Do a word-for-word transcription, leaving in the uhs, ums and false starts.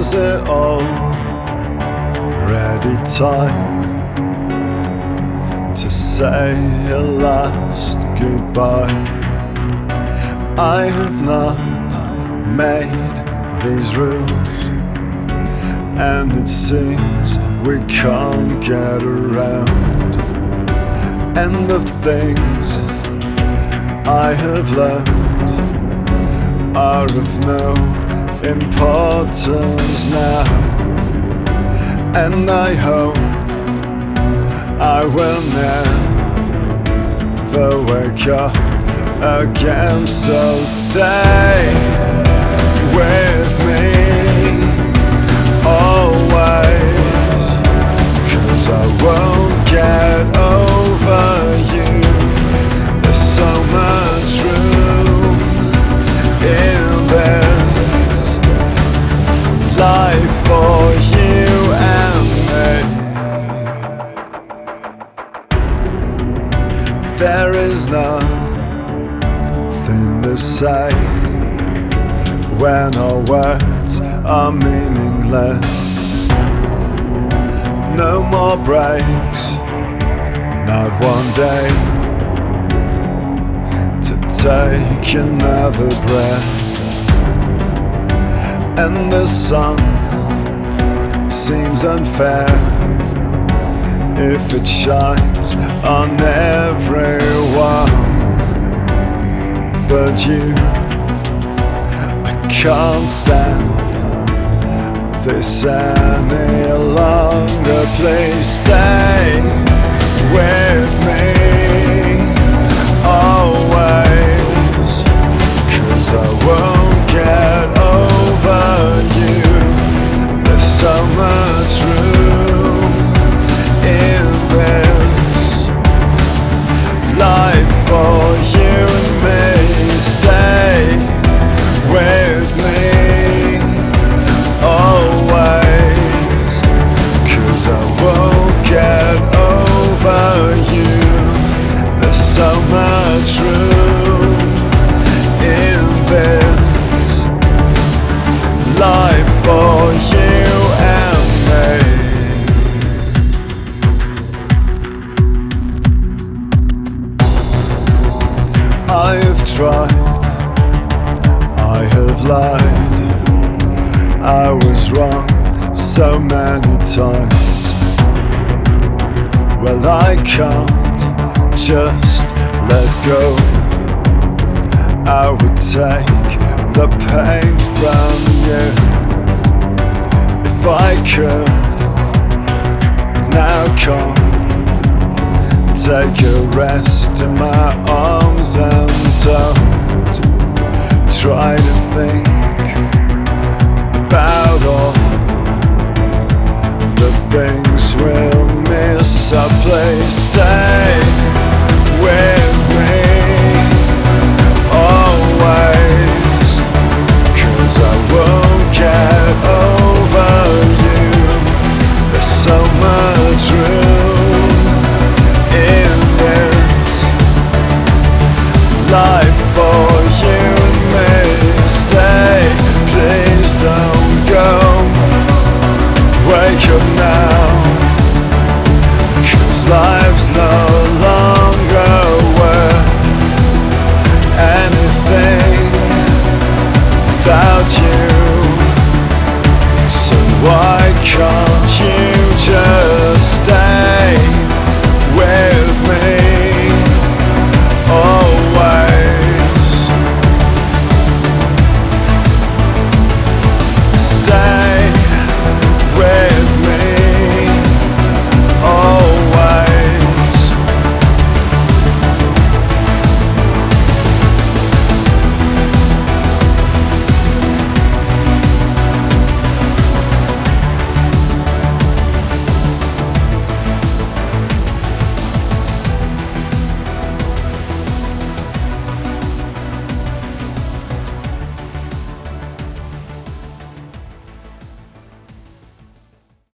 Is it already time to say a last goodbye? I have not made these rules, and it seems we can't get around. And the things I have learned are of no importance now, and I hope I will never wake up again. So stay with me always, 'cause I won't get over you. There's so much room in this life for you and me. There is nothing to say when our words are meaningless. No more breaks, not one day to take another breath. And the sun seems unfair if it shines on everyone but you. I can't stand this any longer. Please stay with me always, 'cause I won't get over you. There's so much room in this life for you and me. Stay with me always, 'cause I won't get over you. There's so much room in this life for you and me. I have tried, I have lied, I was wrong so many times. Well, I can't just let go. I would take the pain from you if I could. Now come, take a rest in my arms and don't try to think about all the things we'll miss. So please stay with me always, 'cause I won't get over you. There's so much room in this life for you and me. Stay, please don't go. Wake up now, 'cause life's no longer worth anything without you. So why can't